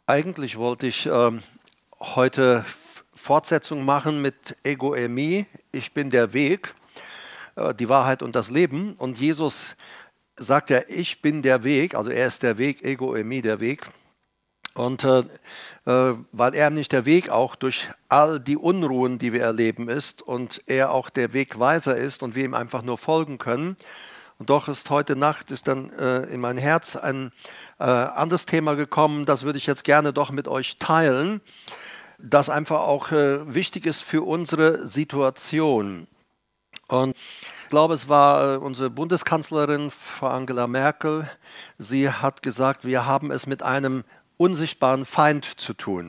Eigentlich wollte ich heute Fortsetzung machen mit Ego Eimi, ich bin der Weg, die Wahrheit und das Leben. Und Jesus sagt ja, ich bin der Weg, also er ist der Weg, Ego Eimi, der Weg. Und weil er nicht der Weg auch durch all die Unruhen, die wir erleben, ist und er auch der Wegweiser ist und wir ihm einfach nur folgen können. Und doch ist heute Nacht ist dann in mein Herz ein anderes Thema gekommen, das würde ich jetzt gerne doch mit euch teilen, das einfach auch wichtig ist für unsere Situation. Und ich glaube, es war unsere Bundeskanzlerin, Frau Angela Merkel, sie hat gesagt, wir haben es mit einem unsichtbaren Feind zu tun.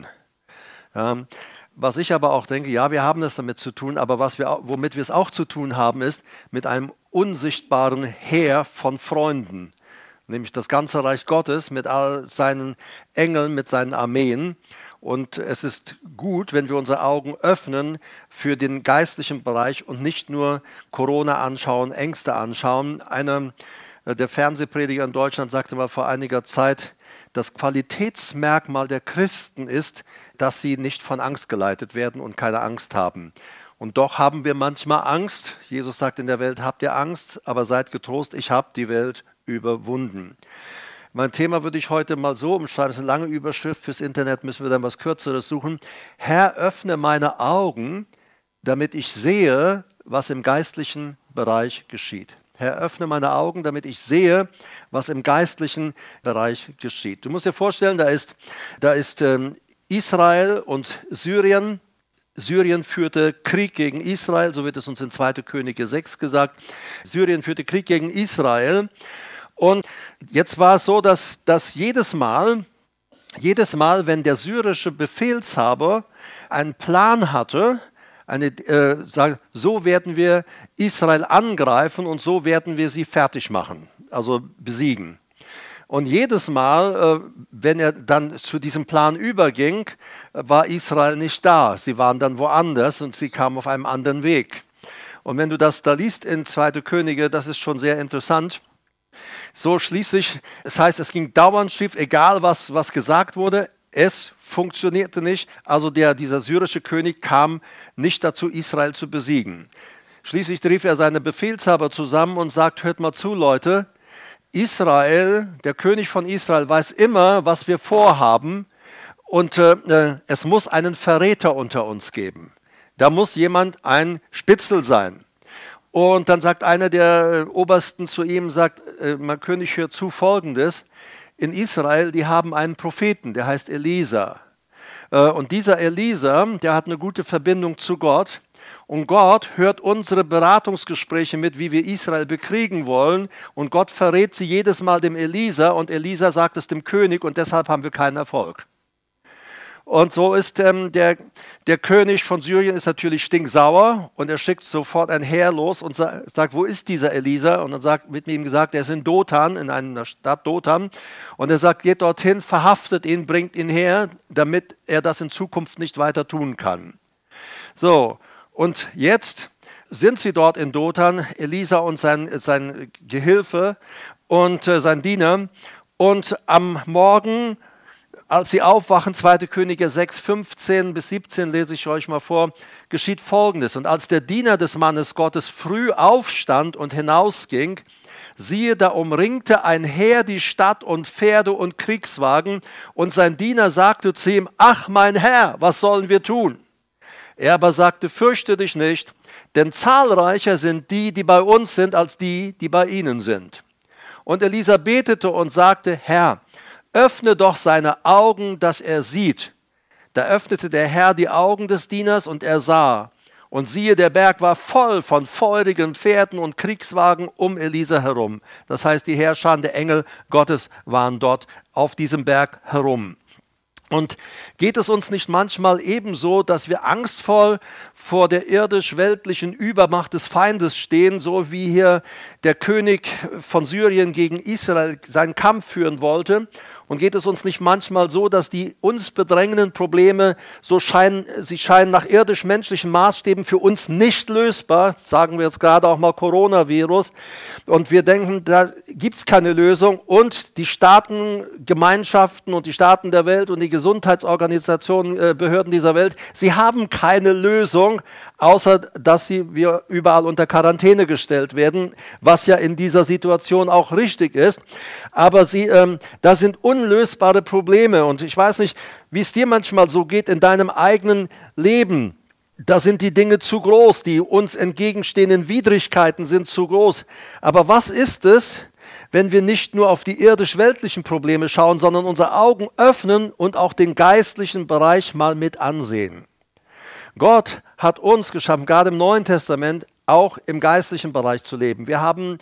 Was ich aber auch denke, ja, wir haben es damit zu tun, aber womit wir es auch zu tun haben, ist mit einem unsichtbaren Heer von Freunden, nämlich das ganze Reich Gottes mit all seinen Engeln, mit seinen Armeen. Und es ist gut, wenn wir unsere Augen öffnen für den geistlichen Bereich und nicht nur Corona anschauen, Ängste anschauen. Einer der Fernsehprediger in Deutschland sagte mal vor einiger Zeit, das Qualitätsmerkmal der Christen ist, dass sie nicht von Angst geleitet werden und keine Angst haben. Und doch haben wir manchmal Angst. Jesus sagt in der Welt, habt ihr Angst, aber seid getrost, ich habe die Welt überwunden. Mein Thema würde ich heute mal so umschreiben, das ist eine lange Überschrift, fürs Internet müssen wir dann was Kürzeres suchen. Herr, öffne meine Augen, damit ich sehe, was im geistlichen Bereich geschieht. Herr, öffne meine Augen, damit ich sehe, was im geistlichen Bereich geschieht. Du musst dir vorstellen, da ist Israel und Syrien. Syrien führte Krieg gegen Israel, so wird es uns in 2. Könige 6 gesagt. Syrien führte Krieg gegen Israel. Und jetzt war es so, dass jedes Mal, wenn der syrische Befehlshaber einen Plan hatte, so werden wir Israel angreifen und so werden wir sie fertig machen, also besiegen. Und jedes Mal, wenn er dann zu diesem Plan überging, war Israel nicht da. Sie waren dann woanders und sie kamen auf einem anderen Weg. Und wenn du das da liest in 2. Könige, das ist schon sehr interessant. So schließlich, das heißt, es ging dauernd schief, egal was gesagt wurde, es funktionierte nicht. Also dieser syrische König kam nicht dazu, Israel zu besiegen. Schließlich rief er seine Befehlshaber zusammen und sagt, hört mal zu, Leute, Israel, der König von Israel weiß immer, was wir vorhaben und es muss einen Verräter unter uns geben. Da muss jemand ein Spitzel sein. Und dann sagt einer der Obersten zu ihm, sagt, mein König, hört zu, Folgendes, in Israel, die haben einen Propheten, der heißt Elisa. Und dieser Elisa, der hat eine gute Verbindung zu Gott. Und Gott hört unsere Beratungsgespräche mit, wie wir Israel bekriegen wollen. Und Gott verrät sie jedes Mal dem Elisa und Elisa sagt es dem König und deshalb haben wir keinen Erfolg. Und so ist der König von Syrien ist natürlich stinksauer und er schickt sofort ein Heer los und sagt, wo ist dieser Elisa? Und dann wird ihm gesagt, er ist in Dothan, in einer Stadt Dothan. Und er sagt, geht dorthin, verhaftet ihn, bringt ihn her, damit er das in Zukunft nicht weiter tun kann. So, und jetzt sind sie dort in Dothan, Elisa und sein Gehilfe und sein Diener. Und am Morgen, als sie aufwachen, 2. Könige 6, 15 bis 17, lese ich euch mal vor, geschieht Folgendes. Und als der Diener des Mannes Gottes früh aufstand und hinausging, siehe, da umringte ein Heer die Stadt und Pferde und Kriegswagen. Und sein Diener sagte zu ihm, ach mein Herr, was sollen wir tun? Er aber sagte, fürchte dich nicht, denn zahlreicher sind die, die bei uns sind, als die, die bei ihnen sind. Und Elisa betete und sagte, Herr, öffne doch seine Augen, dass er sieht. Da öffnete der Herr die Augen des Dieners und er sah. Und siehe, der Berg war voll von feurigen Pferden und Kriegswagen um Elisa herum. Das heißt, die Heerscharen der Engel Gottes waren dort auf diesem Berg herum. Und geht es uns nicht manchmal ebenso, dass wir angstvoll vor der irdisch-weltlichen Übermacht des Feindes stehen, so wie hier der König von Syrien gegen Israel seinen Kampf führen wollte? Und geht es uns nicht manchmal so, dass die uns bedrängenden Probleme sie scheinen nach irdisch-menschlichen Maßstäben für uns nicht lösbar, sagen wir jetzt gerade auch mal Coronavirus, und wir denken, da gibt es keine Lösung, und die Staatengemeinschaften und die Staaten der Welt und die Gesundheitsorganisationen, Behörden dieser Welt, sie haben keine Lösung, außer dass wir überall unter Quarantäne gestellt werden, was ja in dieser Situation auch richtig ist. Aber da sind unlösbare Probleme, und ich weiß nicht, wie es dir manchmal so geht in deinem eigenen Leben. Da sind die Dinge zu groß, die uns entgegenstehenden Widrigkeiten sind zu groß. Aber was ist es, wenn wir nicht nur auf die irdisch-weltlichen Probleme schauen, sondern unsere Augen öffnen und auch den geistlichen Bereich mal mit ansehen? Gott hat uns geschaffen, gerade im Neuen Testament, auch im geistlichen Bereich zu leben. Wir haben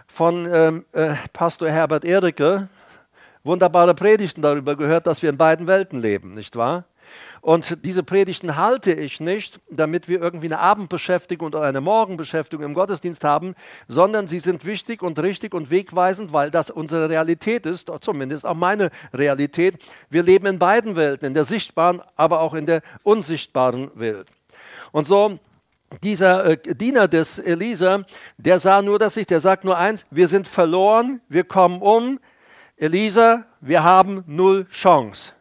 von Pastor Herbert Ehricke wunderbare Predigten darüber gehört, dass wir in beiden Welten leben, nicht wahr? Und diese Predigten halte ich nicht, damit wir irgendwie eine Abendbeschäftigung oder eine Morgenbeschäftigung im Gottesdienst haben, sondern sie sind wichtig und richtig und wegweisend, weil das unsere Realität ist, zumindest auch meine Realität. Wir leben in beiden Welten, in der sichtbaren, aber auch in der unsichtbaren Welt. Und so, dieser Diener des Elisa, der sah nur das Licht, der sagt nur eins: Wir sind verloren, wir kommen um. Elisa, wir haben 0 Chance.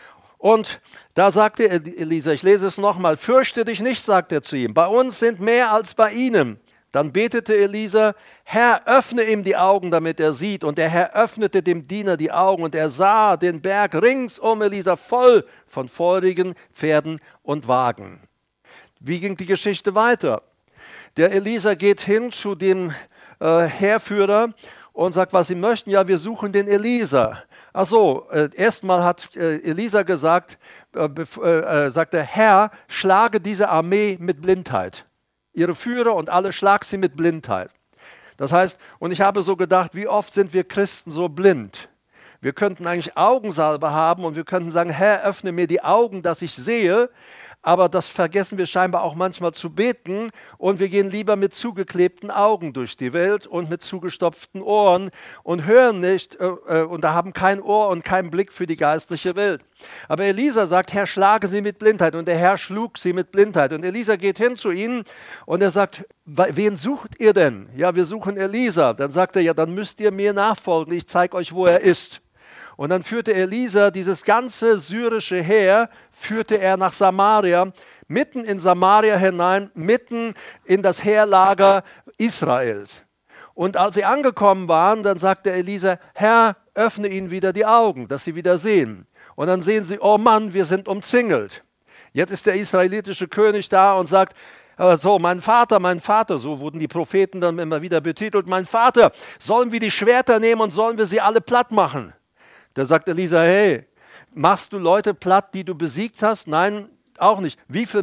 Und da sagte Elisa, ich lese es nochmal: Fürchte dich nicht, sagt er zu ihm, bei uns sind mehr als bei ihnen. Dann betete Elisa: Herr, öffne ihm die Augen, damit er sieht. Und der Herr öffnete dem Diener die Augen, und er sah den Berg rings um Elisa voll von feurigen Pferden und Wagen. Wie ging die Geschichte weiter? Der Elisa geht hin zu dem Heerführer und sagt, was sie möchten. Ja, wir suchen den Elisa. Ach so, erstmal hat Elisa gesagt, sagte, Herr, schlage diese Armee mit Blindheit. Ihre Führer und alle, schlag sie mit Blindheit. Das heißt, und ich habe so gedacht, wie oft sind wir Christen so blind? Wir könnten eigentlich Augensalbe haben und wir könnten sagen, Herr, öffne mir die Augen, dass ich sehe. Aber das vergessen wir scheinbar auch manchmal zu beten, und wir gehen lieber mit zugeklebten Augen durch die Welt und mit zugestopften Ohren und hören nicht und da haben kein Ohr und keinen Blick für die geistliche Welt. Aber Elisa sagt, Herr, schlage sie mit Blindheit, und der Herr schlug sie mit Blindheit. Und Elisa geht hin zu ihnen und er sagt, wen sucht ihr denn? Ja, wir suchen Elisa. Dann sagt er, ja, dann müsst ihr mir nachfolgen, ich zeige euch, wo er ist. Und dann führte Elisa dieses ganze syrische Heer, führte er nach Samaria, mitten in Samaria hinein, mitten in das Heerlager Israels. Und als sie angekommen waren, dann sagte Elisa, Herr, öffne ihnen wieder die Augen, dass sie wieder sehen. Und dann sehen sie, oh Mann, wir sind umzingelt. Jetzt ist der israelitische König da und sagt, so, mein Vater, so wurden die Propheten dann immer wieder betitelt, mein Vater, sollen wir die Schwerter nehmen und sollen wir sie alle platt machen? Da sagt Elisa, hey, machst du Leute platt, die du besiegt hast? Nein, auch nicht. Wie viel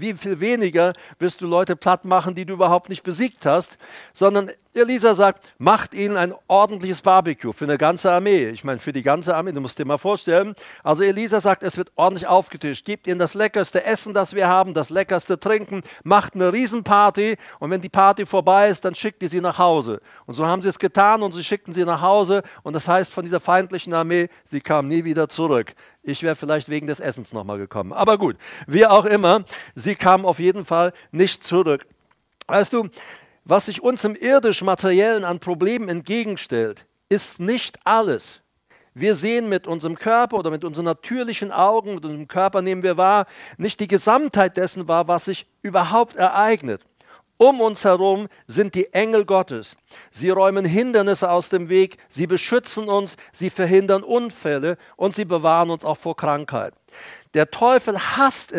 weniger wirst du Leute platt machen, die du überhaupt nicht besiegt hast? Sondern Elisa sagt, macht ihnen ein ordentliches Barbecue für eine ganze Armee. Ich meine, für die ganze Armee, du musst dir mal vorstellen. Also Elisa sagt, es wird ordentlich aufgetischt. Gebt ihnen das leckerste Essen, das wir haben, das leckerste Trinken, macht eine Riesenparty, und wenn die Party vorbei ist, dann schickt ihr sie nach Hause. Und so haben sie es getan, und sie schickten sie nach Hause, und das heißt von dieser feindlichen Armee, sie kam nie wieder zurück. Ich wäre vielleicht wegen des Essens nochmal gekommen. Aber gut, wie auch immer, sie kam auf jeden Fall nicht zurück. Weißt du, was sich uns im irdisch-materiellen an Problemen entgegenstellt, ist nicht alles. Wir sehen mit unserem Körper oder mit unseren natürlichen Augen, mit unserem Körper nehmen wir wahr, nicht die Gesamtheit dessen wahr, was sich überhaupt ereignet. Um uns herum sind die Engel Gottes. Sie räumen Hindernisse aus dem Weg, sie beschützen uns, sie verhindern Unfälle und sie bewahren uns auch vor Krankheit. Der Teufel hasst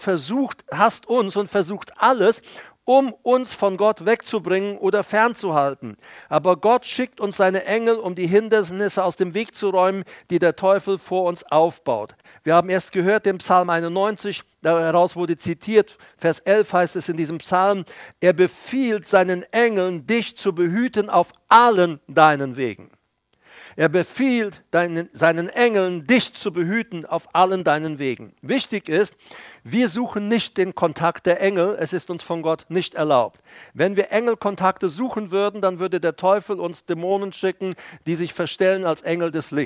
uns und versucht alles, um uns von Gott wegzubringen oder fernzuhalten. Aber Gott schickt uns seine Engel, um die Hindernisse aus dem Weg zu räumen, die der Teufel vor uns aufbaut. Wir haben erst gehört, den Psalm 91, daraus wurde zitiert, Vers 11 heißt es in diesem Psalm, er befiehlt seinen Engeln, dich zu behüten auf allen deinen Wegen. Er befiehlt seinen Engeln, dich zu behüten auf allen deinen Wegen. Wichtig ist, wir suchen nicht den Kontakt der Engel, es ist uns von Gott nicht erlaubt. Wenn wir Engelkontakte suchen würden, dann würde der Teufel uns Dämonen schicken, die sich verstellen als Engel des Lichts.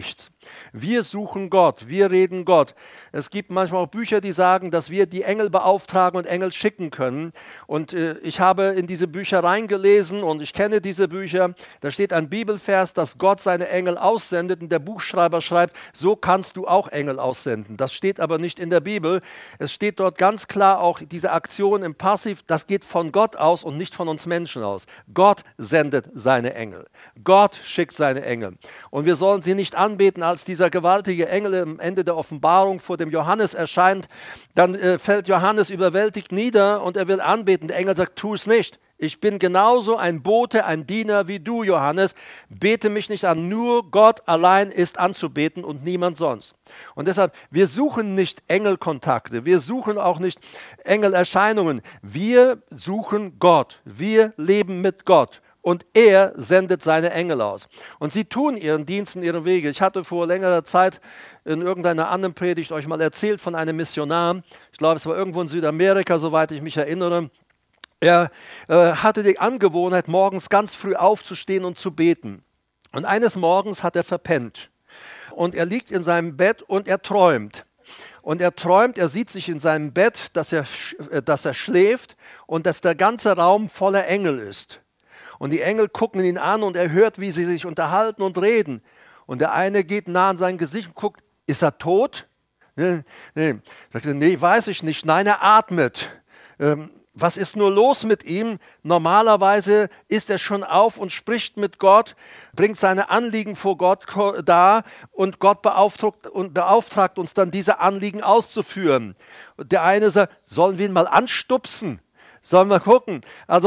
Wir suchen Gott, wir reden Gott. Es gibt manchmal auch Bücher, die sagen, dass wir die Engel beauftragen und Engel schicken können. Und ich habe in diese Bücher reingelesen und ich kenne diese Bücher. Da steht ein Bibelvers, dass Gott seine Engel aussendet und der Buchschreiber schreibt, so kannst du auch Engel aussenden. Das steht aber nicht in der Bibel. Es steht dort ganz klar auch diese Aktion im Passiv, das geht von Gott aus und nicht von uns Menschen aus. Gott sendet seine Engel. Gott schickt seine Engel. Und wir sollen sie nicht anbeten, als dieser gewaltige Engel am Ende der Offenbarung vor dem Johannes erscheint. Dann fällt Johannes überwältigt nieder und er will anbeten. Der Engel sagt, tu es nicht. Ich bin genauso ein Bote, ein Diener wie du, Johannes. Bete mich nicht an. Nur Gott allein ist anzubeten und niemand sonst. Und deshalb, wir suchen nicht Engelkontakte. Wir suchen auch nicht Engelerscheinungen. Wir suchen Gott. Wir leben mit Gott. Und er sendet seine Engel aus. Und sie tun ihren Dienst und ihre Wege. Ich hatte vor längerer Zeit in irgendeiner anderen Predigt euch mal erzählt von einem Missionar. Ich glaube, es war irgendwo in Südamerika, soweit ich mich erinnere. Er hatte die Angewohnheit, morgens ganz früh aufzustehen und zu beten. Und eines Morgens hat er verpennt. Und er liegt in seinem Bett und er träumt. Und er träumt, er sieht sich in seinem Bett, dass er schläft und dass der ganze Raum voller Engel ist. Und die Engel gucken ihn an und er hört, wie sie sich unterhalten und reden. Und der eine geht nah an sein Gesicht und guckt, ist er tot? Nee. Sagt er, nee, weiß ich nicht. Nein, er atmet. Was ist nur los mit ihm? Normalerweise ist er schon auf und spricht mit Gott, bringt seine Anliegen vor Gott dar und Gott beauftragt uns dann, diese Anliegen auszuführen. Und der eine sagt, sollen wir ihn mal anstupsen? Sollen wir gucken?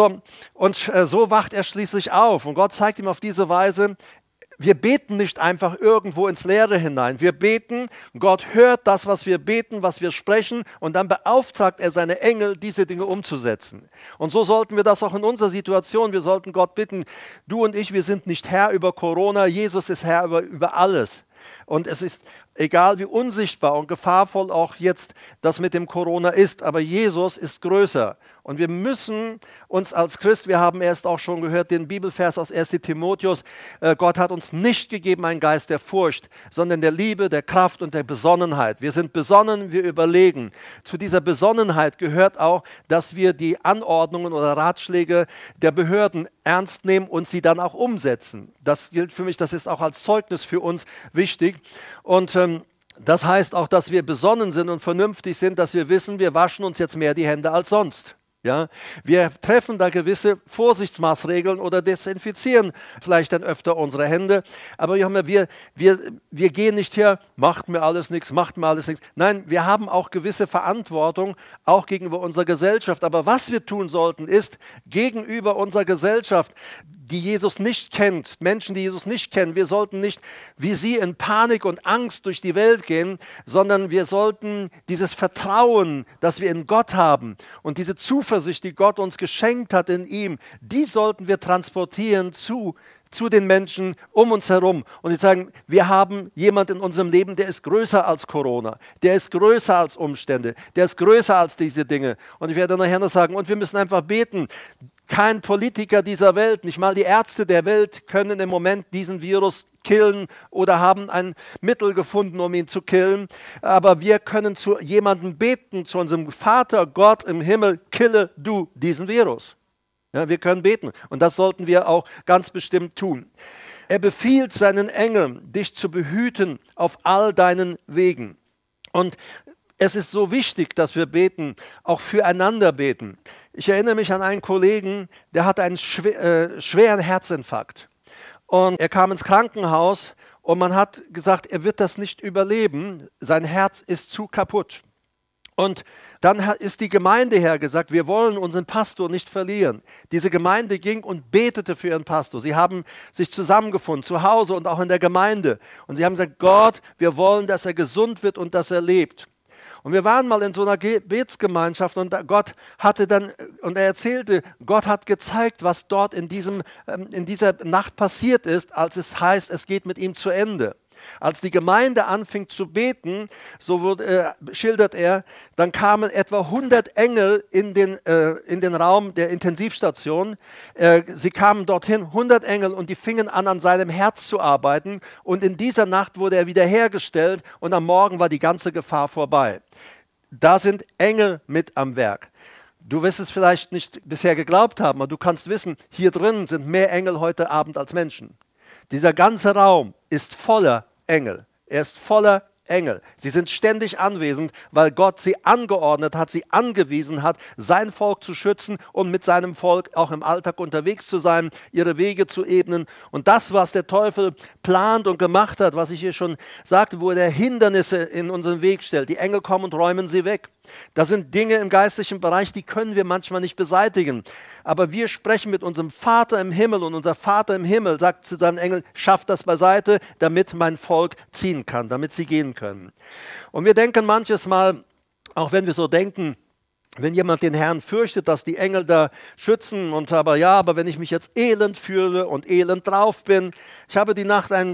So wacht er schließlich auf. Und Gott zeigt ihm auf diese Weise, wir beten nicht einfach irgendwo ins Leere hinein. Wir beten, Gott hört das, was wir beten, was wir sprechen, und dann beauftragt er seine Engel, diese Dinge umzusetzen. Und so sollten wir das auch in unserer Situation, wir sollten Gott bitten, du und ich, wir sind nicht Herr über Corona, Jesus ist Herr über alles. Und es ist egal, wie unsichtbar und gefahrvoll auch jetzt das mit dem Corona ist, aber Jesus ist größer. Und wir müssen uns als Christ, wir haben erst auch schon gehört, den Bibelvers aus 1. Timotheus, Gott hat uns nicht gegeben einen Geist der Furcht, sondern der Liebe, der Kraft und der Besonnenheit. Wir sind besonnen, wir überlegen. Zu dieser Besonnenheit gehört auch, dass wir die Anordnungen oder Ratschläge der Behörden ernst nehmen und sie dann auch umsetzen. Das gilt für mich, das ist auch als Zeugnis für uns wichtig. Und das heißt auch, dass wir besonnen sind und vernünftig sind, dass wir wissen, wir waschen uns jetzt mehr die Hände als sonst. Ja, wir treffen da gewisse Vorsichtsmaßregeln oder desinfizieren vielleicht dann öfter unsere Hände. Aber wir gehen nicht her, macht mir alles nichts. Nein, wir haben auch gewisse Verantwortung, auch gegenüber unserer Gesellschaft. Aber was wir tun sollten, ist gegenüber unserer Gesellschaft, die Jesus nicht kennt, Menschen, die Jesus nicht kennen, wir sollten nicht wie sie in Panik und Angst durch die Welt gehen, sondern wir sollten dieses Vertrauen, das wir in Gott haben und diese Zuversicht, die Gott uns geschenkt hat in ihm, die sollten wir transportieren zu den Menschen um uns herum. Und sie sagen, wir haben jemanden in unserem Leben, der ist größer als Corona, der ist größer als Umstände, der ist größer als diese Dinge. Und ich werde nachher noch sagen, und wir müssen einfach beten. Kein Politiker dieser Welt, nicht mal die Ärzte der Welt können im Moment diesen Virus killen oder haben ein Mittel gefunden, um ihn zu killen. Aber wir können zu jemandem beten, zu unserem Vater Gott im Himmel, kille du diesen Virus. Ja, wir können beten und das sollten wir auch ganz bestimmt tun. Er befiehlt seinen Engeln, dich zu behüten auf all deinen Wegen. Und es ist so wichtig, dass wir beten, auch füreinander beten. Ich erinnere mich an einen Kollegen, der hatte einen schweren Herzinfarkt. Und er kam ins Krankenhaus und man hat gesagt, er wird das nicht überleben, sein Herz ist zu kaputt. Und dann ist die Gemeinde hergesagt, wir wollen unseren Pastor nicht verlieren. Diese Gemeinde ging und betete für ihren Pastor. Sie haben sich zusammengefunden, zu Hause und auch in der Gemeinde. Und sie haben gesagt, Gott, wir wollen, dass er gesund wird und dass er lebt. Und wir waren mal in so einer Gebetsgemeinschaft und Gott hatte dann, und er erzählte, Gott hat gezeigt, was dort in dieser Nacht passiert ist, als es heißt, es geht mit ihm zu Ende. Als die Gemeinde anfing zu beten, schildert er, dann kamen etwa 100 Engel in den Raum der Intensivstation. Sie kamen dorthin, 100 Engel, und die fingen an seinem Herz zu arbeiten. Und in dieser Nacht wurde er wiederhergestellt und am Morgen war die ganze Gefahr vorbei. Da sind Engel mit am Werk. Du wirst es vielleicht nicht bisher geglaubt haben, aber du kannst wissen, hier drin sind mehr Engel heute Abend als Menschen. Dieser ganze Raum ist voller Engel. Er ist voller Engel. Sie sind ständig anwesend, weil Gott sie angeordnet hat, sie angewiesen hat, sein Volk zu schützen und mit seinem Volk auch im Alltag unterwegs zu sein, ihre Wege zu ebnen. Und das, was der Teufel plant und gemacht hat, was ich hier schon sagte, wo er Hindernisse in unseren Weg stellt, die Engel kommen und räumen sie weg. Das sind Dinge im geistlichen Bereich, die können wir manchmal nicht beseitigen. Aber wir sprechen mit unserem Vater im Himmel und unser Vater im Himmel sagt zu seinen Engeln, schafft das beiseite, damit mein Volk ziehen kann, damit sie gehen können. Und wir denken manches Mal, auch wenn wir so denken, wenn jemand den Herrn fürchtet, dass die Engel da schützen aber wenn ich mich jetzt elend fühle und elend drauf bin. Ich habe die Nacht in einem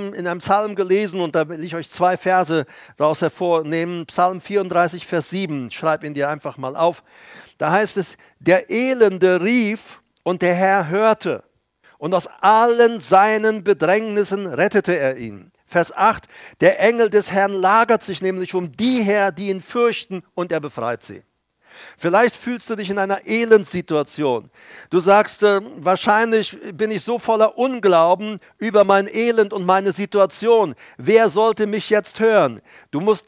Psalm gelesen und da will ich euch 2 Verse daraus hervornehmen. Psalm 34, Vers 7, schreib ihn dir einfach mal auf. Da heißt es, der Elende rief und der Herr hörte und aus allen seinen Bedrängnissen rettete er ihn. Vers 8, der Engel des Herrn lagert sich nämlich um die her, die ihn fürchten, und er befreit sie. Vielleicht fühlst du dich in einer Elendssituation. Du sagst, wahrscheinlich bin ich so voller Unglauben über mein Elend und meine Situation. Wer sollte mich jetzt hören? Du musst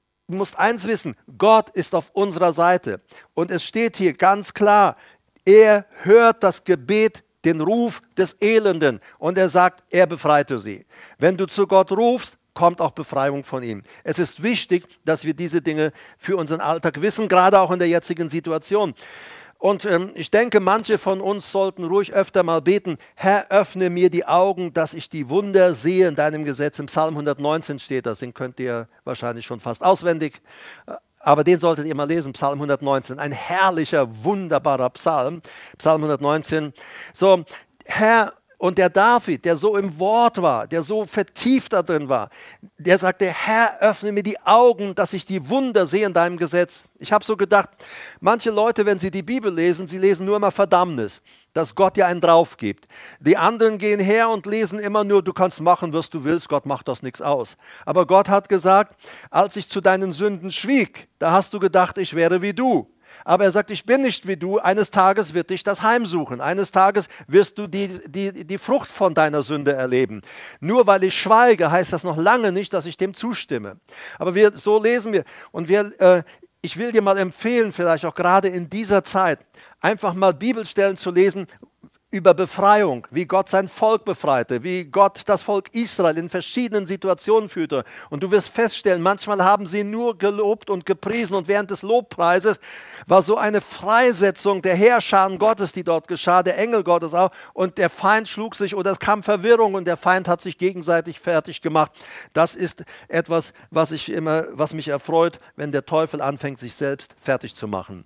eins wissen, Gott ist auf unserer Seite. Und es steht hier ganz klar, er hört das Gebet, den Ruf des Elenden. Und er sagt, er befreite sie. Wenn du zu Gott rufst, kommt auch Befreiung von ihm. Es ist wichtig, dass wir diese Dinge für unseren Alltag wissen, gerade auch in der jetzigen Situation. Und ich denke, manche von uns sollten ruhig öfter mal beten, Herr, öffne mir die Augen, dass ich die Wunder sehe in deinem Gesetz. Im Psalm 119 steht das, den könnt ihr wahrscheinlich schon fast auswendig, aber den solltet ihr mal lesen, Psalm 119. Ein herrlicher, wunderbarer Psalm, Psalm 119. So, Herr, und der David, der so im Wort war, der so vertieft da drin war, der sagte, Herr, öffne mir die Augen, dass ich die Wunder sehe in deinem Gesetz. Ich habe so gedacht, manche Leute, wenn sie die Bibel lesen, sie lesen nur immer Verdammnis, dass Gott dir einen drauf gibt. Die anderen gehen her und lesen immer nur, du kannst machen, was du willst, Gott macht das nichts aus. Aber Gott hat gesagt, als ich zu deinen Sünden schwieg, da hast du gedacht, ich wäre wie du. Aber er sagt, ich bin nicht wie du, eines Tages wird dich das heimsuchen. Eines Tages wirst du die Frucht von deiner Sünde erleben. Nur weil ich schweige, heißt das noch lange nicht, dass ich dem zustimme. Aber so lesen wir. Und ich will dir mal empfehlen, vielleicht auch gerade in dieser Zeit, einfach mal Bibelstellen zu lesen über Befreiung, wie Gott sein Volk befreite, wie Gott das Volk Israel in verschiedenen Situationen führte. Und du wirst feststellen, manchmal haben sie nur gelobt und gepriesen und während des Lobpreises war so eine Freisetzung der Heerscharen Gottes, die dort geschah, der Engel Gottes auch, und der Feind schlug sich oder es kam Verwirrung und der Feind hat sich gegenseitig fertig gemacht. Das ist etwas, was mich erfreut, wenn der Teufel anfängt, sich selbst fertig zu machen.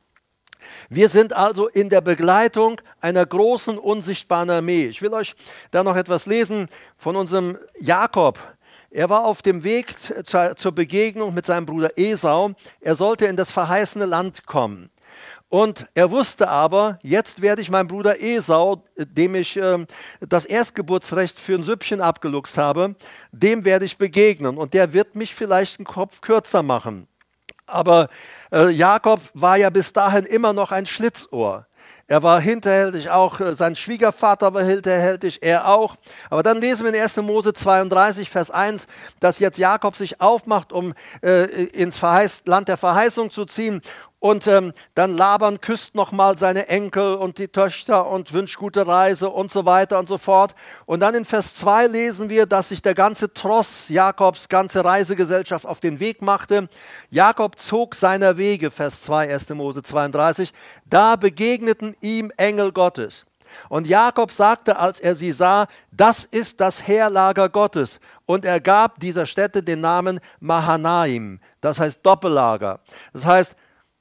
Wir sind also in der Begleitung einer großen, unsichtbaren Armee. Ich will euch da noch etwas lesen von unserem Jakob. Er war auf dem Weg zur Begegnung mit seinem Bruder Esau. Er sollte in das verheißene Land kommen. Und er wusste aber, jetzt werde ich meinem Bruder Esau, dem ich das Erstgeburtsrecht für ein Süppchen abgeluchst habe, dem werde ich begegnen. Und der wird mich vielleicht einen Kopf kürzer machen. Aber Jakob war ja bis dahin immer noch ein Schlitzohr. Er war hinterhältig auch, sein Schwiegervater war hinterhältig, er auch. Aber dann lesen wir in 1. Mose 32, Vers 1, dass jetzt Jakob sich aufmacht, um ins Land der Verheißung zu ziehen. Und dann Laban küsst nochmal seine Enkel und die Töchter und wünscht gute Reise und so weiter und so fort. Und dann in Vers 2 lesen wir, dass sich der ganze Tross, Jakobs ganze Reisegesellschaft auf den Weg machte. Jakob zog seiner Wege, Vers 2, 1. Mose 32. Da begegneten ihm Engel Gottes. Und Jakob sagte, als er sie sah, das ist das Heerlager Gottes. Und er gab dieser Stätte den Namen Mahanaim, das heißt Doppellager. Das heißt,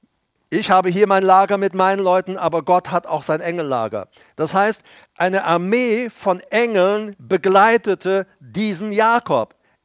ich habe hier mein Lager mit meinen Leuten, aber Gott hat auch sein Engellager. Das heißt, eine Armee von Engeln begleitete diesen Jakob.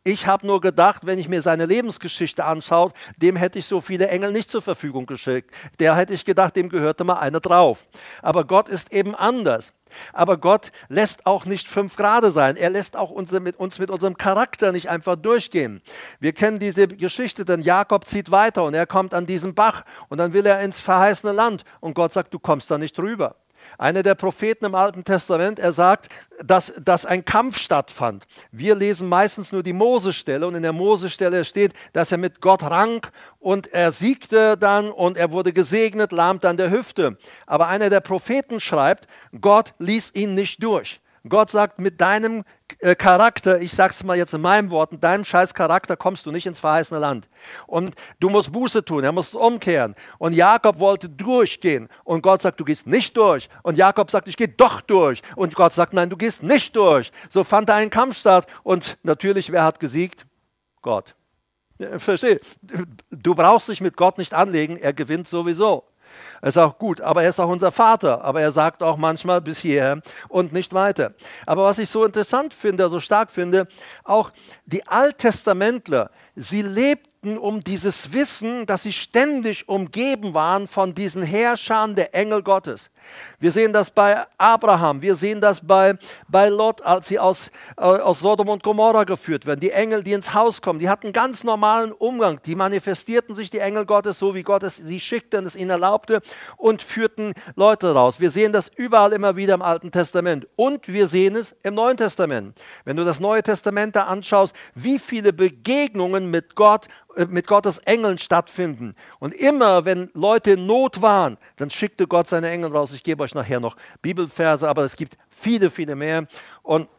Ich habe nur gedacht, wenn ich mir seine Lebensgeschichte anschaue, dem hätte ich so viele Engel nicht zur Verfügung geschickt. Der hätte ich gedacht, dem gehörte mal einer drauf. Aber Gott ist eben anders. Aber Gott lässt auch nicht 5 Grade sein. Er lässt auch uns mit unserem Charakter nicht einfach durchgehen. Wir kennen diese Geschichte, denn Jakob zieht weiter und er kommt an diesen Bach und dann will er ins verheißene Land und Gott sagt, du kommst da nicht rüber. Einer der Propheten im Alten Testament, er sagt, dass ein Kampf stattfand. Wir lesen meistens nur die Mose-Stelle und in der Mose-Stelle steht, dass er mit Gott rang und er siegte dann und er wurde gesegnet, lahmt an der Hüfte. Aber einer der Propheten schreibt, Gott ließ ihn nicht durch. Gott sagt, mit deinem Charakter, ich sage es mal jetzt in meinen Worten, deinem scheiß Charakter kommst du nicht ins verheißene Land. Und du musst Buße tun, er muss umkehren. Und Jakob wollte durchgehen und Gott sagt, du gehst nicht durch. Und Jakob sagt, ich gehe doch durch. Und Gott sagt, nein, du gehst nicht durch. So fand da ein Kampf statt und natürlich, wer hat gesiegt? Gott. Versteh, du brauchst dich mit Gott nicht anlegen, er gewinnt sowieso. Er ist auch gut, aber er ist auch unser Vater. Aber er sagt auch manchmal bis hierher und nicht weiter. Aber was ich so interessant finde, so stark finde, auch die Alttestamentler, sie lebten um dieses Wissen, dass sie ständig umgeben waren von diesen Herrschern der Engel Gottes. Wir sehen das bei Abraham, wir sehen das bei Lot, als sie aus Sodom und Gomorra geführt werden. Die Engel, die ins Haus kommen, die hatten ganz normalen Umgang. Die manifestierten sich, die Engel Gottes, so wie Gott es sie schickte und es ihnen erlaubte und führten Leute raus. Wir sehen das überall immer wieder im Alten Testament und wir sehen es im Neuen Testament. Wenn du das Neue Testament da anschaust, wie viele Begegnungen mit Gottes Engeln stattfinden. Und immer, wenn Leute in Not waren, dann schickte Gott seine Engel raus. Ich gebe euch nachher noch Bibelverse, aber es gibt viele, viele mehr. Und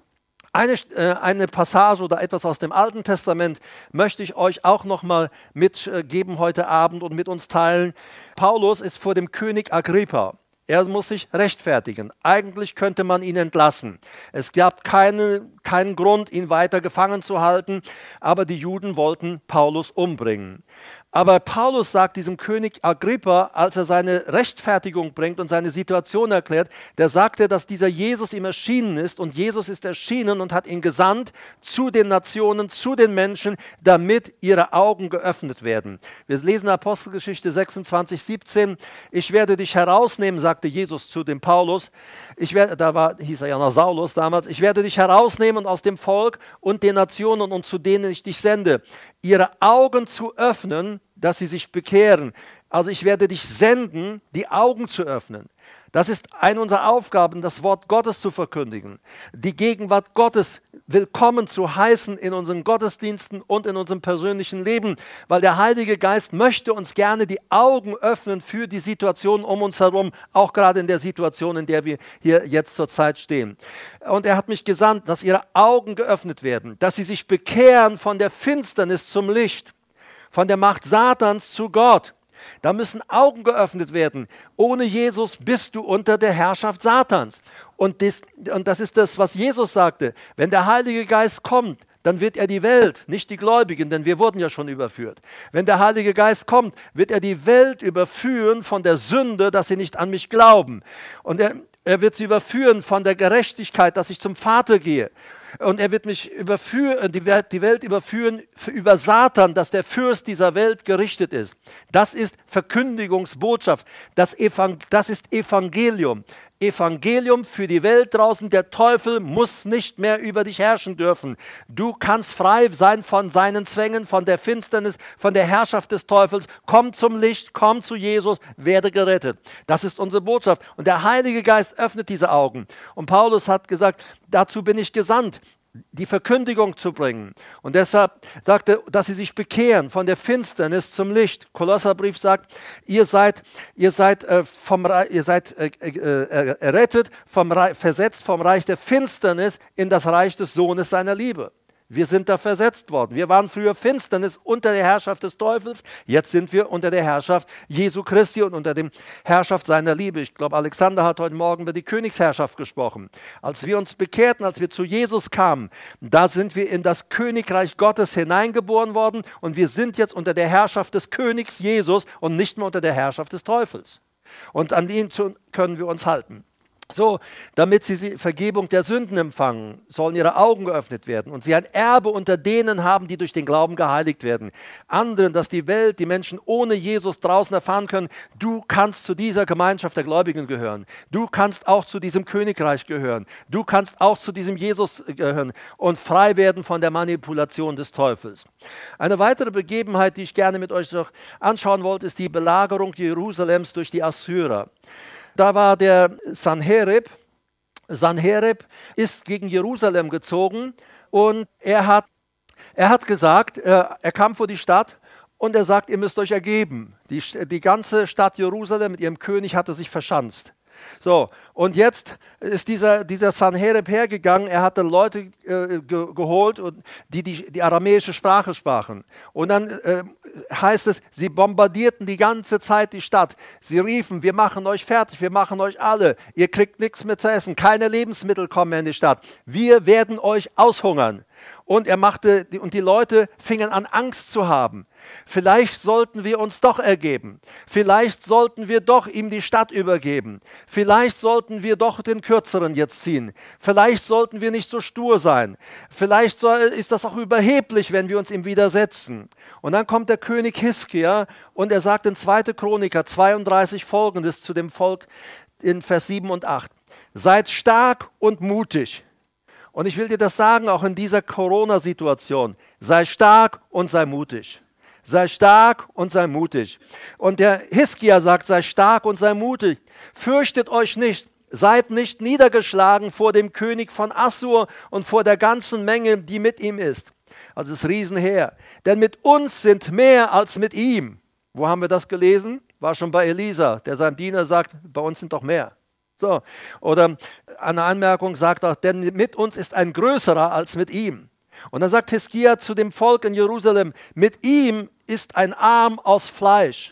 eine Passage oder etwas aus dem Alten Testament möchte ich euch auch nochmal mitgeben heute Abend und mit uns teilen. Paulus ist vor dem König Agrippa. Er muss sich rechtfertigen. Eigentlich könnte man ihn entlassen. Es gab keinen Grund, ihn weiter gefangen zu halten, aber die Juden wollten Paulus umbringen. Aber Paulus sagt diesem König Agrippa, als er seine Rechtfertigung bringt und seine Situation erklärt, der sagte, dass dieser Jesus ihm erschienen ist und Jesus ist erschienen und hat ihn gesandt zu den Nationen, zu den Menschen, damit ihre Augen geöffnet werden. Wir lesen Apostelgeschichte 26, 17. Ich werde dich herausnehmen, sagte Jesus zu dem Paulus. Hieß er ja noch Saulus damals. Ich werde dich herausnehmen aus dem Volk und den Nationen und zu denen ich dich sende, ihre Augen zu öffnen, dass sie sich bekehren. Also ich werde dich senden, die Augen zu öffnen. Das ist eine unserer Aufgaben, das Wort Gottes zu verkündigen, die Gegenwart Gottes willkommen zu heißen in unseren Gottesdiensten und in unserem persönlichen Leben, weil der Heilige Geist möchte uns gerne die Augen öffnen für die Situation um uns herum, auch gerade in der Situation, in der wir hier jetzt zur Zeit stehen. Und er hat mich gesandt, dass ihre Augen geöffnet werden, dass sie sich bekehren von der Finsternis zum Licht, von der Macht Satans zu Gott. Da müssen Augen geöffnet werden. Ohne Jesus bist du unter der Herrschaft Satans. Und das ist das, was Jesus sagte. Wenn der Heilige Geist kommt, dann wird er die Welt, nicht die Gläubigen, denn wir wurden ja schon überführt. Wenn der Heilige Geist kommt, wird er die Welt überführen von der Sünde, dass sie nicht an mich glauben. Und er wird sie überführen von der Gerechtigkeit, dass ich zum Vater gehe. Und er wird mich überführen, die Welt überführen über Satan, dass der Fürst dieser Welt gerichtet ist. Das ist Verkündigungsbotschaft. Das ist Evangelium. Evangelium für die Welt draußen. Der Teufel muss nicht mehr über dich herrschen dürfen. Du kannst frei sein von seinen Zwängen, von der Finsternis, von der Herrschaft des Teufels. Komm zum Licht, komm zu Jesus, werde gerettet. Das ist unsere Botschaft. Und der Heilige Geist öffnet diese Augen. Und Paulus hat gesagt, dazu bin ich gesandt, die Verkündigung zu bringen. Und deshalb sagte, dass sie sich bekehren von der Finsternis zum Licht. Kolosserbrief sagt, ihr seid errettet, versetzt vom Reich der Finsternis in das Reich des Sohnes seiner Liebe. Wir sind da versetzt worden. Wir waren früher Finsternis unter der Herrschaft des Teufels. Jetzt sind wir unter der Herrschaft Jesu Christi und unter der Herrschaft seiner Liebe. Ich glaube, Alexander hat heute Morgen über die Königsherrschaft gesprochen. Als wir uns bekehrten, als wir zu Jesus kamen, da sind wir in das Königreich Gottes hineingeboren worden und wir sind jetzt unter der Herrschaft des Königs Jesus und nicht mehr unter der Herrschaft des Teufels. Und an ihn können wir uns halten. So, damit sie Vergebung der Sünden empfangen, sollen ihre Augen geöffnet werden und sie ein Erbe unter denen haben, die durch den Glauben geheiligt werden. Anderen, dass die Welt, die Menschen ohne Jesus draußen erfahren können, du kannst zu dieser Gemeinschaft der Gläubigen gehören. Du kannst auch zu diesem Königreich gehören. Du kannst auch zu diesem Jesus gehören und frei werden von der Manipulation des Teufels. Eine weitere Begebenheit, die ich gerne mit euch noch anschauen wollte, ist die Belagerung Jerusalems durch die Assyrer. Da war der Sanherib. Sanherib ist gegen Jerusalem gezogen und er hat gesagt, er kam vor die Stadt und er sagt, ihr müsst euch ergeben. Die ganze Stadt Jerusalem mit ihrem König hatte sich verschanzt. So, und jetzt ist dieser Sanherib hergegangen, er hat dann Leute geholt, die aramäische Sprache sprachen. Und dann heißt es, sie bombardierten die ganze Zeit die Stadt. Sie riefen, wir machen euch fertig, wir machen euch alle. Ihr kriegt nichts mehr zu essen, keine Lebensmittel kommen mehr in die Stadt. Wir werden euch aushungern. Und die Leute fingen an, Angst zu haben. Vielleicht sollten wir uns doch ergeben. Vielleicht sollten wir doch ihm die Stadt übergeben. Vielleicht sollten wir doch den Kürzeren jetzt ziehen. Vielleicht sollten wir nicht so stur sein. Vielleicht ist das auch überheblich, wenn wir uns ihm widersetzen. Und dann kommt der König Hiskia und er sagt in 2. Chroniker 32 Folgendes zu dem Volk in Vers 7 und 8. Seid stark und mutig. Und ich will dir das sagen, auch in dieser Corona-Situation. Sei stark und sei mutig. Sei stark und sei mutig. Und der Hiskia sagt, sei stark und sei mutig. Fürchtet euch nicht. Seid nicht niedergeschlagen vor dem König von Assur und vor der ganzen Menge, die mit ihm ist. Also das Riesenheer. Denn mit uns sind mehr als mit ihm. Wo haben wir das gelesen? War schon bei Elisa, der seinem Diener sagt, bei uns sind doch mehr. So, oder eine Anmerkung sagt auch, denn mit uns ist ein Größerer als mit ihm. Und dann sagt Hiskia zu dem Volk in Jerusalem, mit ihm ist ein Arm aus Fleisch.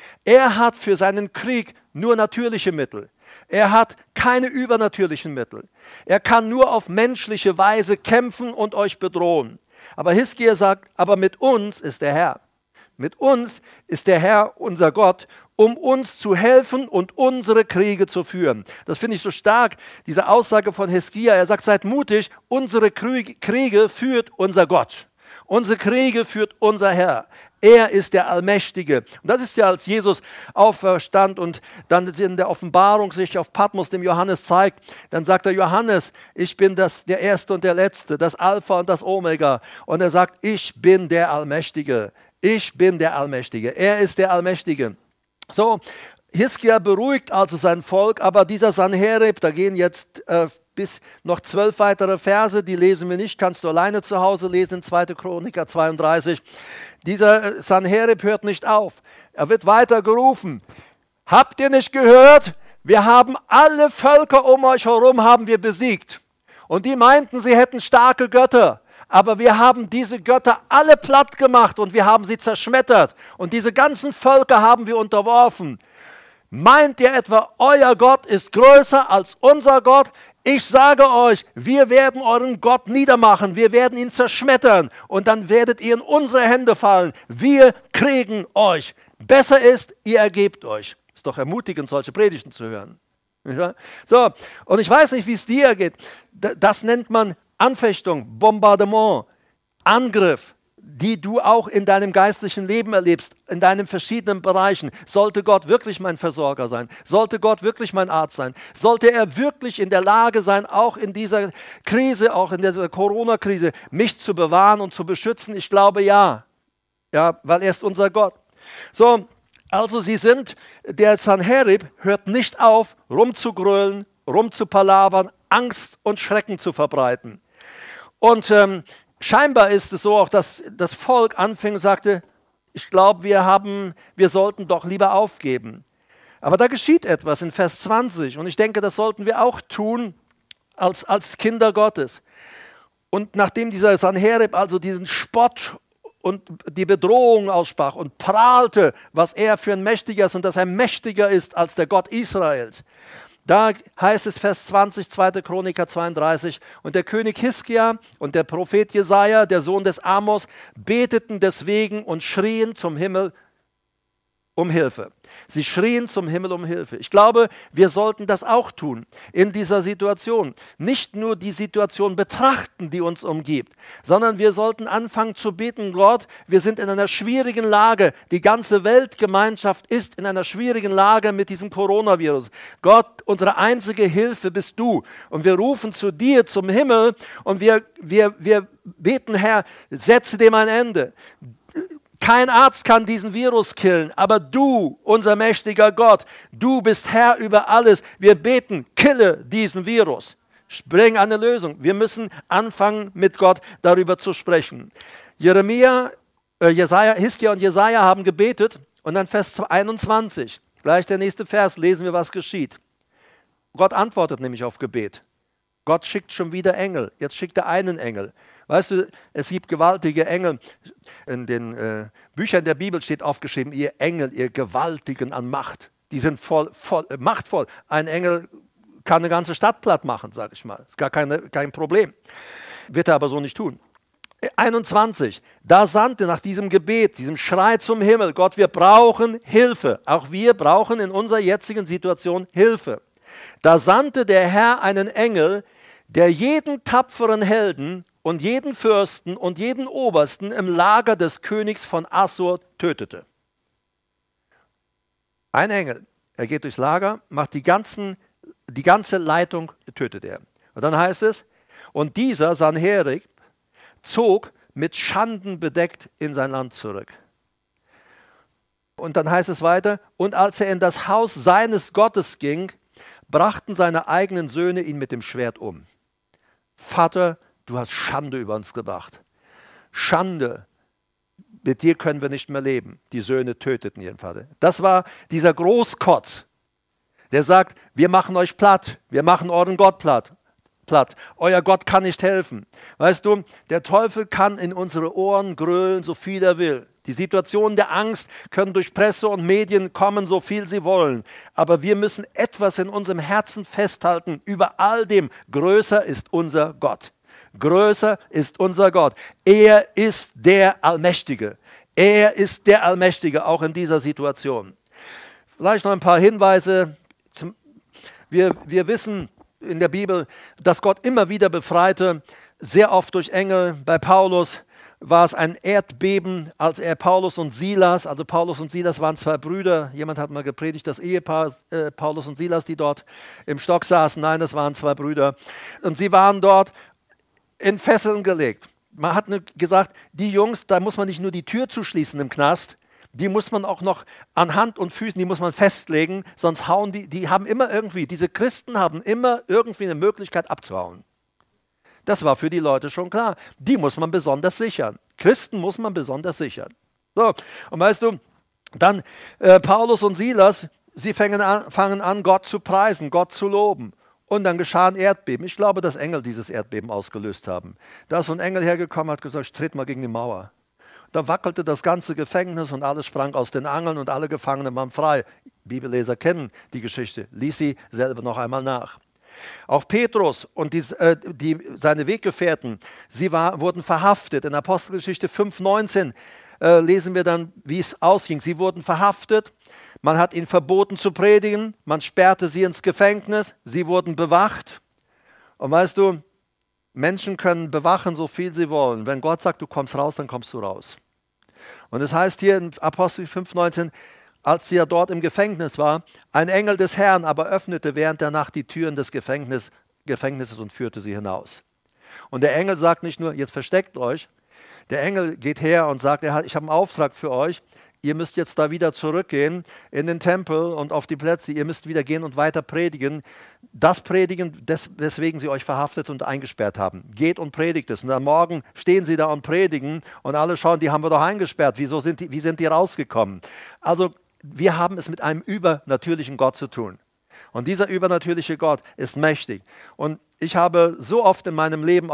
Er hat für seinen Krieg nur natürliche Mittel. Er hat keine übernatürlichen Mittel. Er kann nur auf menschliche Weise kämpfen und euch bedrohen. Aber Hiskia sagt, aber mit uns ist der Herr. Mit uns ist der Herr, unser Gott, um uns zu helfen und unsere Kriege zu führen. Das finde ich so stark, diese Aussage von Hiskia. Er sagt, seid mutig, unsere Kriege führt unser Gott. Unsere Kriege führt unser Herr. Er ist der Allmächtige. Und das ist ja, als Jesus auferstand und dann in der Offenbarung sich auf Patmos dem Johannes zeigt, dann sagt er, Johannes, ich bin der Erste und der Letzte, das Alpha und das Omega. Und er sagt, ich bin der Allmächtige. Ich bin der Allmächtige. Er ist der Allmächtige. So, Hiskia beruhigt also sein Volk, aber dieser Sanherib, da gehen jetzt bis noch 12 weitere Verse, die lesen wir nicht, kannst du alleine zu Hause lesen, in 2. Chroniker 32. Dieser Sanherib hört nicht auf, er wird weiter gerufen. Habt ihr nicht gehört? Wir haben alle Völker um euch herum haben wir besiegt. Und die meinten, sie hätten starke Götter. Aber wir haben diese Götter alle platt gemacht und wir haben sie zerschmettert. Und diese ganzen Völker haben wir unterworfen. Meint ihr etwa, euer Gott ist größer als unser Gott? Ich sage euch, wir werden euren Gott niedermachen, wir werden ihn zerschmettern und dann werdet ihr in unsere Hände fallen. Wir kriegen euch. Besser ist, ihr ergebt euch. Ist doch ermutigend, solche Predigten zu hören. Ja? So, und ich weiß nicht, wie es dir geht. Das nennt man Anfechtung, Bombardement, Angriff, die du auch in deinem geistlichen Leben erlebst, in deinen verschiedenen Bereichen. Sollte Gott wirklich mein Versorger sein? Sollte Gott wirklich mein Arzt sein? Sollte er wirklich in der Lage sein, auch in dieser Krise, auch in dieser Corona-Krise, mich zu bewahren und zu beschützen? Ich glaube ja. Ja, weil er ist unser Gott. So, also der Sanherib hört nicht auf, rumzugrölen, rumzupalavern, Angst und Schrecken zu verbreiten. Und scheinbar ist es so auch, dass das Volk anfing und sagte, ich glaube, wir sollten doch lieber aufgeben. Aber da geschieht etwas in Vers 20 und ich denke, das sollten wir auch tun als Kinder Gottes. Und nachdem dieser Sanherib also diesen Spott und die Bedrohung aussprach und prahlte, was er für ein Mächtiger ist und dass er mächtiger ist als der Gott Israels, da heißt es Vers 20, 2. Chroniker 32, und der König Hiskia und der Prophet Jesaja, der Sohn des Amos, beteten deswegen und schrien zum Himmel um Hilfe. Sie schrien zum Himmel um Hilfe. Ich glaube, wir sollten das auch tun in dieser Situation. Nicht nur die Situation betrachten, die uns umgibt, sondern wir sollten anfangen zu beten, Gott, wir sind in einer schwierigen Lage. Die ganze Weltgemeinschaft ist in einer schwierigen Lage mit diesem Coronavirus. Gott, unsere einzige Hilfe bist du. Und wir rufen zu dir zum Himmel und wir beten, Herr, setze dem ein Ende. Kein Arzt kann diesen Virus killen, aber du, unser mächtiger Gott, du bist Herr über alles. Wir beten, kille diesen Virus. Bring eine Lösung. Wir müssen anfangen, mit Gott darüber zu sprechen. Hiskia und Jesaja haben gebetet und dann Vers 21, gleich der nächste Vers, lesen wir, was geschieht. Gott antwortet nämlich auf Gebet. Gott schickt schon wieder Engel. Jetzt schickt er einen Engel. Weißt du, es gibt gewaltige Engel. In den Büchern der Bibel steht aufgeschrieben, ihr Engel, ihr Gewaltigen an Macht. Die sind machtvoll. Ein Engel kann eine ganze Stadt platt machen, sage ich mal. Ist gar kein Problem. Wird er aber so nicht tun. 21. Da sandte nach diesem Gebet, diesem Schrei zum Himmel, Gott, wir brauchen Hilfe. Auch wir brauchen in unserer jetzigen Situation Hilfe. Da sandte der Herr einen Engel, der jeden tapferen Helden und jeden Fürsten und jeden Obersten im Lager des Königs von Assur tötete. Ein Engel, er geht durchs Lager, macht die ganze Leitung, tötet er. Und dann heißt es, und dieser Sanherib zog mit Schanden bedeckt in sein Land zurück. Und dann heißt es weiter, und als er in das Haus seines Gottes ging, brachten seine eigenen Söhne ihn mit dem Schwert um. Vater, du hast Schande über uns gebracht. Schande, mit dir können wir nicht mehr leben. Die Söhne töteten ihren Vater. Das war dieser Großkotz, der sagt, wir machen euch platt, wir machen euren Gott platt. Euer Gott kann nicht helfen. Weißt du, der Teufel kann in unsere Ohren grölen, so viel er will. Die Situationen der Angst können durch Presse und Medien kommen, so viel sie wollen. Aber wir müssen etwas in unserem Herzen festhalten. Über all dem, größer ist unser Gott. Größer ist unser Gott. Er ist der Allmächtige. Er ist der Allmächtige, auch in dieser Situation. Vielleicht noch ein paar Hinweise. Wir wissen in der Bibel, dass Gott immer wieder befreite, sehr oft durch Engel. Bei Paulus war es ein Erdbeben, als er Paulus und Silas waren zwei Brüder, jemand hat mal gepredigt, das Ehepaar Paulus und Silas, die dort im Stock saßen, nein, das waren zwei Brüder. Und sie waren dort in Fesseln gelegt. Man hat gesagt, die Jungs, da muss man nicht nur die Tür zuschließen im Knast, die muss man auch noch an Hand und Füßen, die muss man festlegen, sonst hauen die haben immer irgendwie, diese Christen haben immer irgendwie eine Möglichkeit abzuhauen. Das war für die Leute schon klar. Die muss man besonders sichern. Christen muss man besonders sichern. So, und weißt du, dann Paulus und Silas, sie fangen an, Gott zu preisen, Gott zu loben. Und dann geschah ein Erdbeben. Ich glaube, dass Engel dieses Erdbeben ausgelöst haben. Da ist so ein Engel hergekommen, hat gesagt, ich tritt mal gegen die Mauer. Da wackelte das ganze Gefängnis und alles sprang aus den Angeln und alle Gefangenen waren frei. Bibelleser kennen die Geschichte. Lies sie selber noch einmal nach. Auch Petrus und seine Weggefährten, wurden verhaftet. In Apostelgeschichte 5,19 lesen wir dann, wie es ausging. Sie wurden verhaftet, man hat ihnen verboten zu predigen, man sperrte sie ins Gefängnis, sie wurden bewacht. Und weißt du, Menschen können bewachen, so viel sie wollen. Wenn Gott sagt, du kommst raus, dann kommst du raus. Und es heißt hier in Apostel 5,19, als sie ja dort im Gefängnis war, ein Engel des Herrn aber öffnete während der Nacht die Türen des Gefängnisses und führte sie hinaus. Und der Engel sagt nicht nur, jetzt versteckt euch, der Engel geht her und sagt, ich habe einen Auftrag für euch, ihr müsst jetzt da wieder zurückgehen in den Tempel und auf die Plätze, ihr müsst wieder gehen und weiter predigen. Das predigen, weswegen sie euch verhaftet und eingesperrt haben. Geht und predigt es. Und am Morgen stehen sie da und predigen und alle schauen, die haben wir doch eingesperrt. Wie sind die rausgekommen? Also wir haben es mit einem übernatürlichen Gott zu tun. Und dieser übernatürliche Gott ist mächtig. Und ich habe so oft in meinem Leben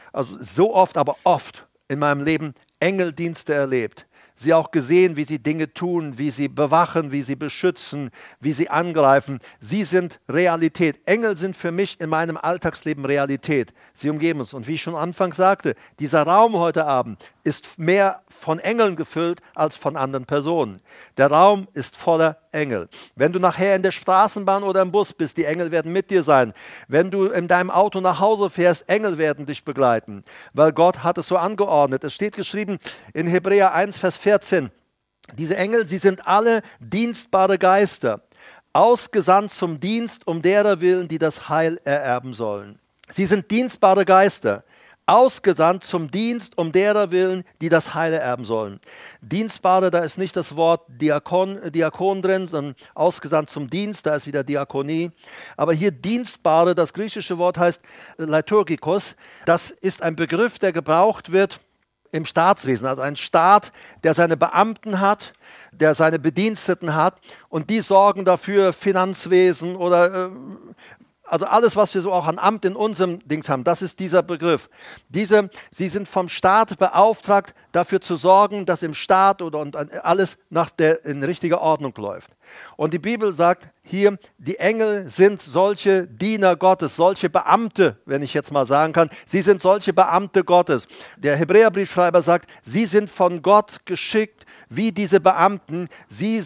aber oft in meinem Leben Engeldienste erlebt. Sie auch gesehen, wie sie Dinge tun, wie sie bewachen, wie sie beschützen, wie sie angreifen. Sie sind Realität. Engel sind für mich in meinem Alltagsleben Realität. Sie umgeben uns. Und wie ich schon anfangs sagte, dieser Raum heute Abend, ist mehr von Engeln gefüllt als von anderen Personen. Der Raum ist voller Engel. Wenn du nachher in der Straßenbahn oder im Bus bist, die Engel werden mit dir sein. Wenn du in deinem Auto nach Hause fährst, Engel werden dich begleiten, weil Gott hat es so angeordnet. Es steht geschrieben in Hebräer 1, Vers 14, diese Engel, sie sind alle dienstbare Geister, ausgesandt zum Dienst um derer willen, die das Heil ererben sollen. Sie sind dienstbare Geister, ausgesandt zum Dienst um derer willen, die das Heil ererben sollen. Dienstbare, da ist nicht das Wort Diakon drin, sondern ausgesandt zum Dienst, da ist wieder Diakonie. Aber hier Dienstbare, das griechische Wort heißt Liturgikos, das ist ein Begriff, der gebraucht wird im Staatswesen, also ein Staat, der seine Beamten hat, der seine Bediensteten hat und die sorgen dafür, Finanzwesen oder also alles, was wir so auch an Amt in unserem Dings haben, das ist dieser Begriff. Sie sind vom Staat beauftragt, dafür zu sorgen, dass im Staat und alles in richtiger Ordnung läuft. Und die Bibel sagt hier, die Engel sind solche Diener Gottes, solche Beamte, wenn ich jetzt mal sagen kann. Sie sind solche Beamte Gottes. Der Hebräerbriefschreiber sagt, sie sind von Gott geschickt, wie diese Beamten. Sie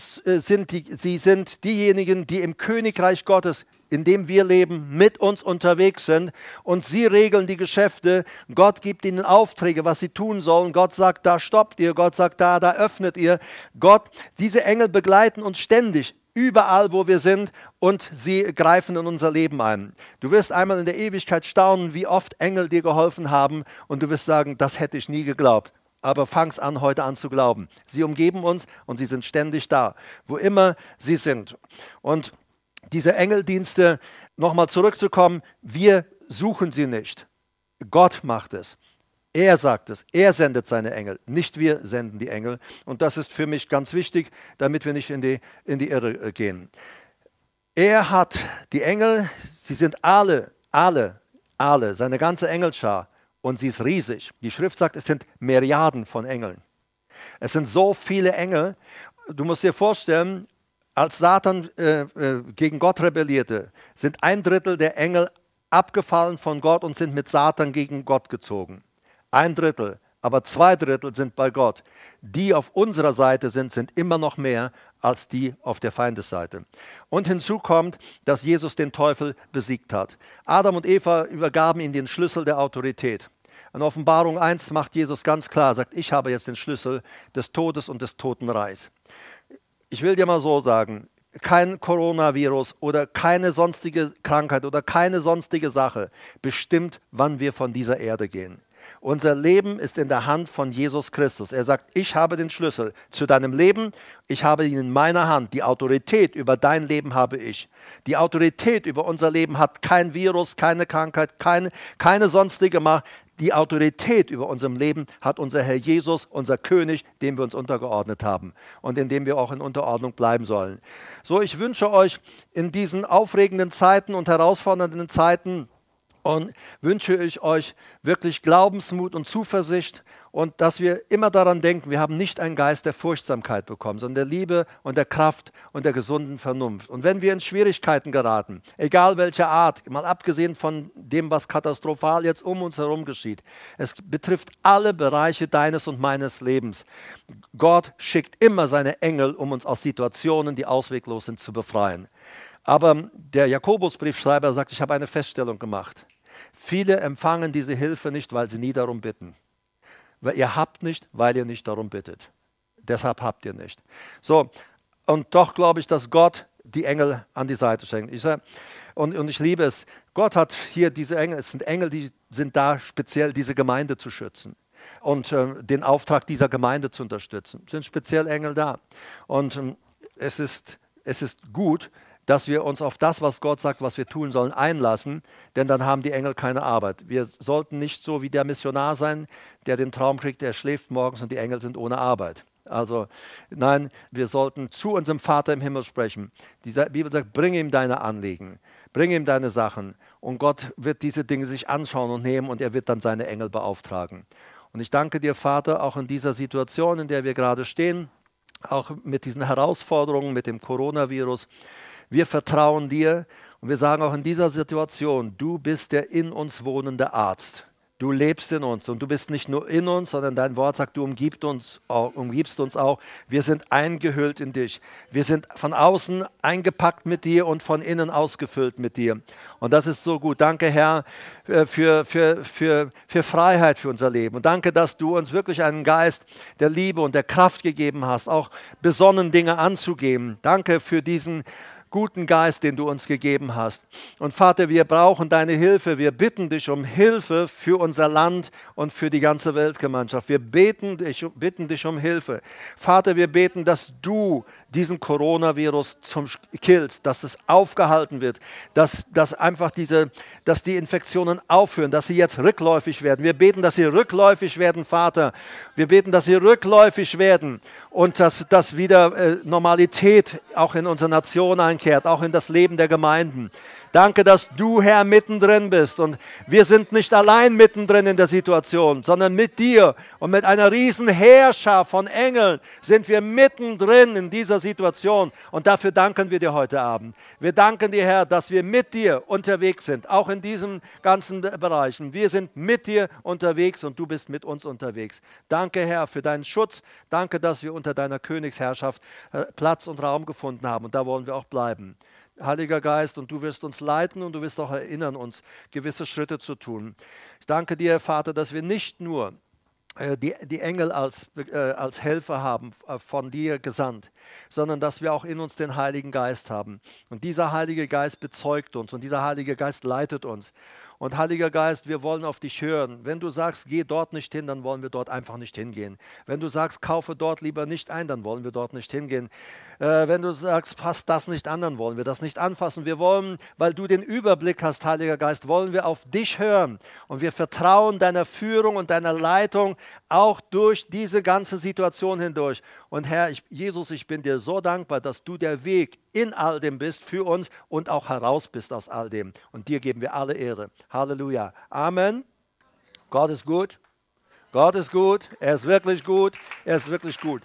sind diejenigen, die im Königreich Gottes, in dem wir leben, mit uns unterwegs sind und sie regeln die Geschäfte. Gott gibt ihnen Aufträge, was sie tun sollen. Gott sagt, da stoppt ihr. Gott sagt, da öffnet ihr. Diese Engel begleiten uns ständig, überall, wo wir sind und sie greifen in unser Leben ein. Du wirst einmal in der Ewigkeit staunen, wie oft Engel dir geholfen haben und du wirst sagen, das hätte ich nie geglaubt. Aber fang's an, heute an zu glauben. Sie umgeben uns und sie sind ständig da, wo immer sie sind. Und diese Engeldienste, nochmal zurückzukommen, wir suchen sie nicht. Gott macht es. Er sagt es. Er sendet seine Engel. Nicht wir senden die Engel. Und das ist für mich ganz wichtig, damit wir nicht in die Irre gehen. Er hat die Engel, sie sind alle, seine ganze Engelschar. Und sie ist riesig. Die Schrift sagt, es sind Myriaden von Engeln. Es sind so viele Engel. Du musst dir vorstellen, als Satan gegen Gott rebellierte, sind 1/3 der Engel abgefallen von Gott und sind mit Satan gegen Gott gezogen. 1/3, aber 2/3 sind bei Gott. Die auf unserer Seite sind immer noch mehr als die auf der Feindesseite. Und hinzu kommt, dass Jesus den Teufel besiegt hat. Adam und Eva übergaben ihm den Schlüssel der Autorität. In Offenbarung 1 macht Jesus ganz klar, sagt, ich habe jetzt den Schlüssel des Todes und des Totenreichs. Ich will dir mal so sagen, kein Coronavirus oder keine sonstige Krankheit oder keine sonstige Sache bestimmt, wann wir von dieser Erde gehen. Unser Leben ist in der Hand von Jesus Christus. Er sagt, ich habe den Schlüssel zu deinem Leben, ich habe ihn in meiner Hand. Die Autorität über dein Leben habe ich. Die Autorität über unser Leben hat kein Virus, keine Krankheit, keine sonstige Macht. Die Autorität über unserem Leben hat unser Herr Jesus, unser König, dem wir uns untergeordnet haben und in dem wir auch in Unterordnung bleiben sollen. So, ich wünsche euch in diesen aufregenden Zeiten und herausfordernden Zeiten und wünsche ich euch wirklich Glaubensmut und Zuversicht und dass wir immer daran denken, wir haben nicht einen Geist der Furchtsamkeit bekommen, sondern der Liebe und der Kraft und der gesunden Vernunft. Und wenn wir in Schwierigkeiten geraten, egal welcher Art, mal abgesehen von dem, was katastrophal jetzt um uns herum geschieht, es betrifft alle Bereiche deines und meines Lebens. Gott schickt immer seine Engel, um uns aus Situationen, die ausweglos sind, zu befreien. Aber der Jakobusbriefschreiber sagt, ich habe eine Feststellung gemacht. Viele empfangen diese Hilfe nicht, weil sie nie darum bitten. Weil ihr habt nicht, weil ihr nicht darum bittet. Deshalb habt ihr nicht. So, und doch glaube ich, dass Gott die Engel an die Seite schenkt. Und ich liebe es. Gott hat hier diese Engel, es sind Engel, die sind da speziell, diese Gemeinde zu schützen und den Auftrag dieser Gemeinde zu unterstützen. Es sind speziell Engel da. Und es ist gut, dass wir uns auf das, was Gott sagt, was wir tun sollen, einlassen, denn dann haben die Engel keine Arbeit. Wir sollten nicht so wie der Missionar sein, der den Traum kriegt, der schläft morgens und die Engel sind ohne Arbeit. Also nein, wir sollten zu unserem Vater im Himmel sprechen. Die Bibel sagt, bring ihm deine Anliegen, bring ihm deine Sachen und Gott wird diese Dinge sich anschauen und nehmen und er wird dann seine Engel beauftragen. Und ich danke dir, Vater, auch in dieser Situation, in der wir gerade stehen, auch mit diesen Herausforderungen, mit dem Coronavirus. Wir vertrauen dir und wir sagen auch in dieser Situation, du bist der in uns wohnende Arzt. Du lebst in uns und du bist nicht nur in uns, sondern dein Wort sagt, du umgibst uns auch. Wir sind eingehüllt in dich. Wir sind von außen eingepackt mit dir und von innen ausgefüllt mit dir. Und das ist so gut. Danke, Herr, für Freiheit für unser Leben. Und danke, dass du uns wirklich einen Geist der Liebe und der Kraft gegeben hast, auch besonnen Dinge anzugehen. Danke für diesen guten Geist, den du uns gegeben hast. Und Vater, wir brauchen deine Hilfe. Wir bitten dich um Hilfe für unser Land und für die ganze Weltgemeinschaft. Wir bitten dich um Hilfe. Vater, wir beten, dass du diesen Coronavirus killst, dass es aufgehalten wird, dass die Infektionen aufhören, dass sie jetzt rückläufig werden. Wir beten, dass sie rückläufig werden, Vater. Wir beten, dass sie rückläufig werden und dass wieder Normalität auch in unsere Nation einkehrt, auch in das Leben der Gemeinden. Danke, dass du, Herr, mittendrin bist und wir sind nicht allein mittendrin in der Situation, sondern mit dir und mit einer riesen Heerschar von Engeln sind wir mittendrin in dieser Situation und dafür danken wir dir heute Abend. Wir danken dir, Herr, dass wir mit dir unterwegs sind, auch in diesen ganzen Bereichen. Wir sind mit dir unterwegs und du bist mit uns unterwegs. Danke, Herr, für deinen Schutz. Danke, dass wir unter deiner Königsherrschaft Platz und Raum gefunden haben und da wollen wir auch bleiben. Heiliger Geist, und du wirst uns leiten und du wirst auch erinnern, uns gewisse Schritte zu tun. Ich danke dir, Vater, dass wir nicht nur die Engel als Helfer haben, von dir gesandt, sondern dass wir auch in uns den Heiligen Geist haben. Und dieser Heilige Geist bezeugt uns und dieser Heilige Geist leitet uns. Und Heiliger Geist, wir wollen auf dich hören. Wenn du sagst, geh dort nicht hin, dann wollen wir dort einfach nicht hingehen. Wenn du sagst, kaufe dort lieber nicht ein, dann wollen wir dort nicht hingehen. Wenn du sagst, passt das nicht an, dann wollen wir das nicht anfassen. Wir wollen, weil du den Überblick hast, Heiliger Geist, wollen wir auf dich hören. Und wir vertrauen deiner Führung und deiner Leitung auch durch diese ganze Situation hindurch. Und Herr, Jesus, ich bin dir so dankbar, dass du der Weg in all dem bist für uns und auch heraus bist aus all dem. Und dir geben wir alle Ehre. Halleluja. Amen. Gott ist gut. Gott ist gut. Er ist wirklich gut. Er ist wirklich gut.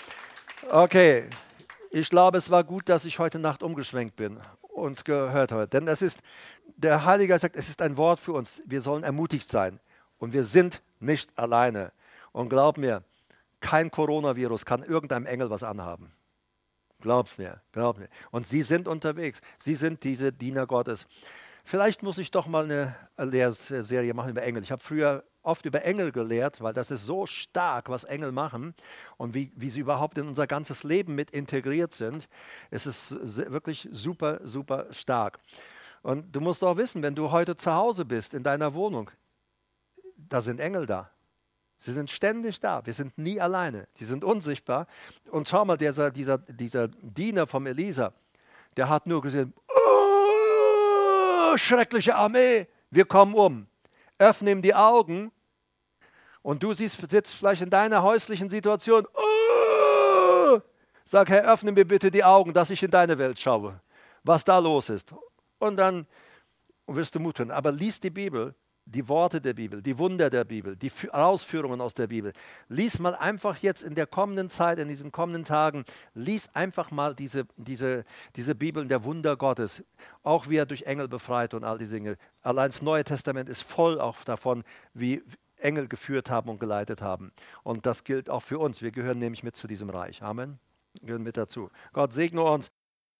Okay. Ich glaube, es war gut, dass ich heute Nacht umgeschwenkt bin und gehört habe. Denn der Heilige Geist sagt, es ist ein Wort für uns. Wir sollen ermutigt sein. Und wir sind nicht alleine. Und glaub mir, kein Coronavirus kann irgendeinem Engel was anhaben. Glaub mir, glaub mir. Und sie sind unterwegs. Sie sind diese Diener Gottes. Vielleicht muss ich doch mal eine Lehrserie machen über Engel. Ich habe früher oft über Engel gelehrt, weil das ist so stark, was Engel machen und wie sie überhaupt in unser ganzes Leben mit integriert sind. Es ist wirklich super, super stark. Und du musst auch wissen, wenn du heute zu Hause bist, in deiner Wohnung, da sind Engel da. Sie sind ständig da. Wir sind nie alleine. Sie sind unsichtbar. Und schau mal, dieser Diener vom Elisa, der hat nur gesehen, oh, schreckliche Armee, wir kommen um. Öffne ihm die Augen und du sitzt vielleicht in deiner häuslichen Situation. Oh! Sag, Herr, öffne mir bitte die Augen, dass ich in deine Welt schaue, was da los ist. Und dann wirst du Mut finden. Aber lies die Bibel, die Worte der Bibel, die Wunder der Bibel, die Ausführungen aus der Bibel. Lies mal einfach jetzt in der kommenden Zeit, in diesen kommenden Tagen, lies einfach mal diese Bibeln der Wunder Gottes. Auch wie er durch Engel befreit und all diese Dinge. Allein das Neue Testament ist voll auch davon, wie Engel geführt haben und geleitet haben. Und das gilt auch für uns. Wir gehören nämlich mit zu diesem Reich. Amen. Wir gehören mit dazu. Gott segne uns.